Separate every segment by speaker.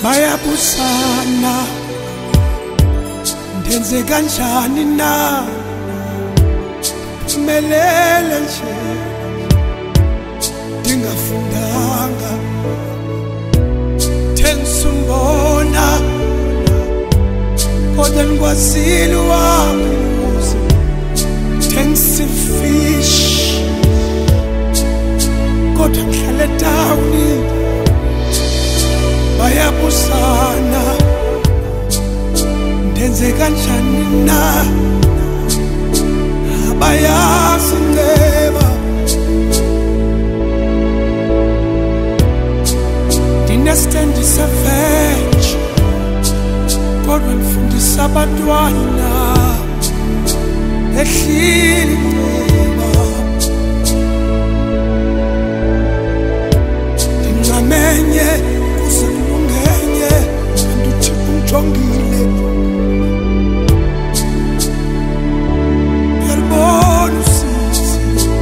Speaker 1: bayabusana ndenze kanjani na melele nje dingafundanga tensumbona kodwa ngikwazile wami tensifish kodwa ngihlale dawuni bayabusana ndenze kanjani na abayazi ngeba dinestand savage kodwa ngifundisa abantwana ehlili ngeba dinamenye kusekulungenye anduthi ungijongile yalibona usisi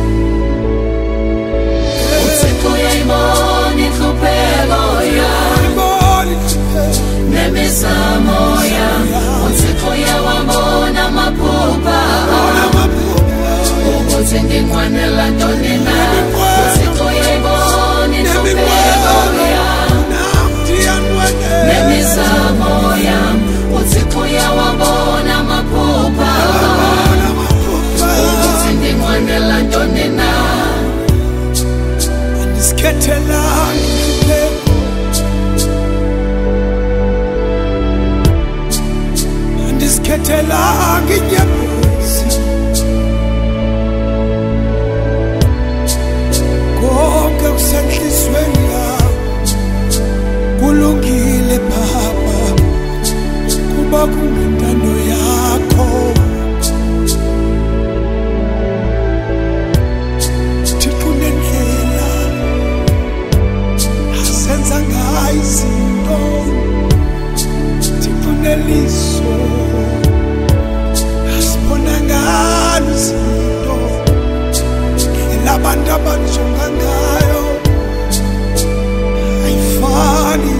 Speaker 2: uThixo uyayibona inhlupheko yami nemizamo yami uThixo uyawabona amaphupha ukuthi ngingwanela ntoni na uThixo uyayibona inhlupheko yami nemizamo yami uThixo uyawabona amaphupha ukuthi ngingwanela ntoni na
Speaker 1: andizikhethelanga inyembezi konke kusenhlizweni yami kulungile baba kuba kungentando yakho Thixo nendlela asenza ngayo izinto Thixo neliso asibona ngalo izinto elabantu abanjonga ngayo ayifani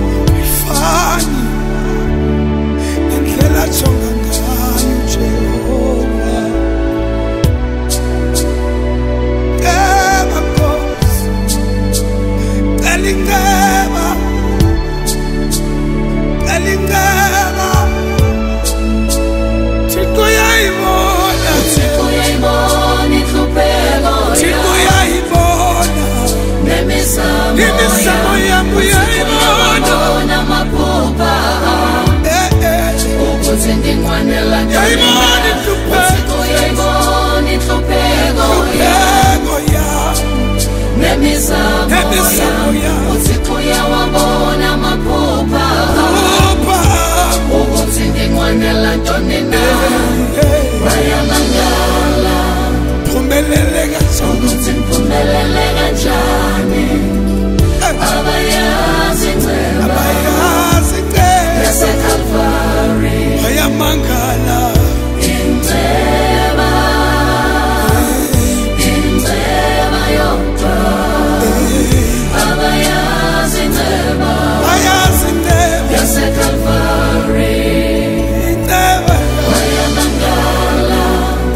Speaker 1: nendlela ajonga ngayo Jehova Nkosi Elingeba Thixo uyayibona
Speaker 2: uThixo uyayibona inhlupheko
Speaker 1: uyayibona
Speaker 2: nemizamo
Speaker 1: yami uyayibona
Speaker 2: amaphupha ukuthi ngingwanela ntoni uThixo uyayibona inhlupheko yami nemizamo yami uThixo uyawabona amaphupha ukuthi ngingwanela ntoni na bayamangala
Speaker 1: phumelele kanjani
Speaker 2: ukuthi ngiphumelele kanjani abayazi inceba yaseCalvary
Speaker 1: bayamangala
Speaker 2: inceba yodwa abayazi inceba yaseCalvary bayamangala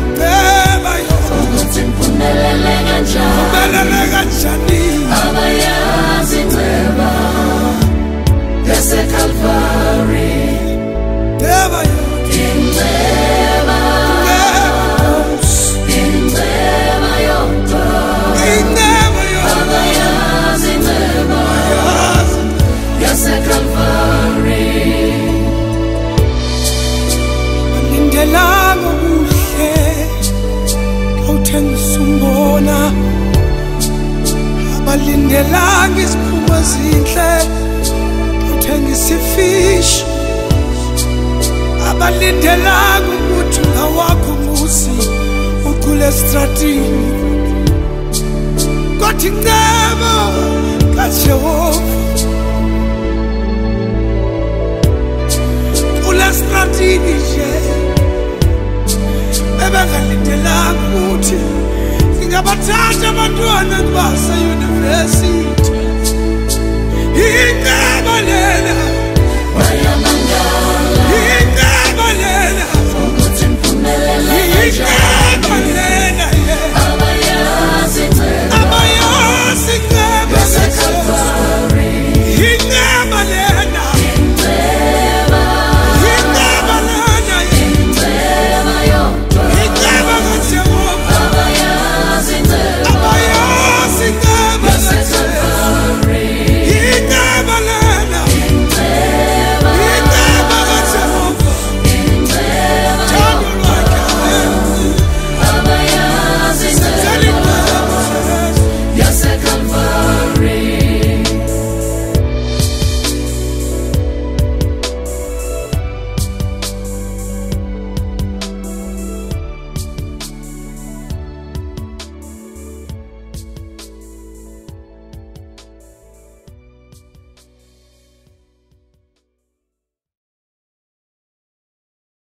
Speaker 2: ukuthi ngiphumelele kanjani abayazi inceba yaseCalvary inceba yodwa abayazi inceba yaseCalvary
Speaker 1: alindelanga kuhle awuthengisa umbona abalindelanga iziphumo ezinhle awuthengisa ifishi abalindelanga ukuthi ngawakho umuzi ukhule estradini kodwa inceba kaJehova estradini nje bebengalindelanga ukuthi singabathatha abantwana ngibasa university